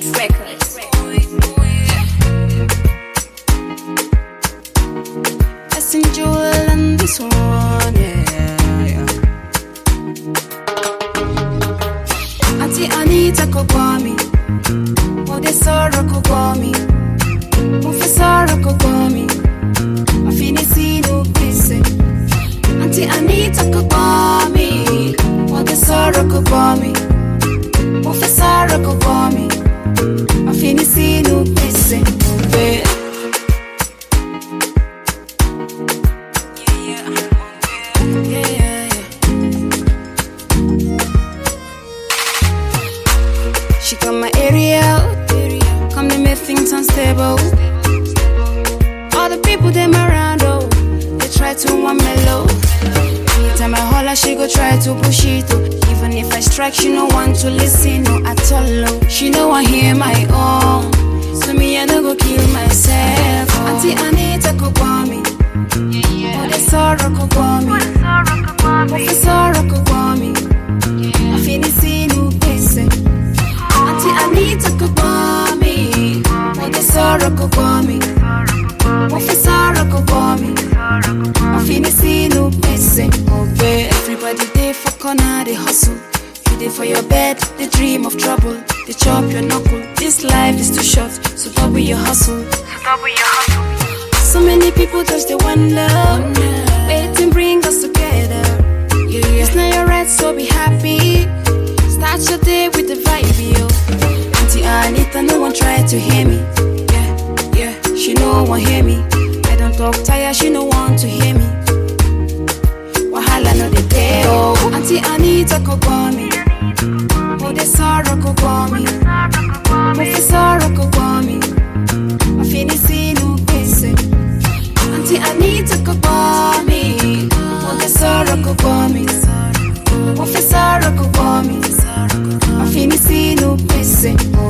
Beat Records. I sing Joel and this one, yeah. Auntie Anita could call me. Oh, the sorrow could call me. Professor could call me. I finish no peace. Auntie Anita could call me. Oh, the sorrow could call me. Professor could call me. I finish no peace. She got my area, come to make things unstable. All the people them around, oh, they try to want mellow. Anytime I holler, she go try to push it, oh. Even if I strike, she no want to listen, no at all, oh. She no want hear my own, so me I no go kill myself, oh. Auntie Anita could call me, oh, the sorrow could call me, Professor could call me, I finish no peace. Auntie Anita could call me, oh, the sorrow could call me, Professor could call me, I finish no peace. Oh, babe, everybody there for corner, they hustle. You there for your bed, they dream of trouble. They chop your knuckle. This life is too short, so double your hustle. So many people just they wonder, waiting bring us together. It's not your right, so be happy. Start your day with the vibe, yo. Auntie Anita, no one try to hear me. Yeah, she no one hear me. I don't talk tired, she no want to hear me. Wahala no dey pay, oh. Auntie Anita could call me. Oh, the sorrow could call me. Professor could call me. I finish no peace. Auntie Anita could call me. Oh, the sorrow could call me. Professor could call me. I finish no peace.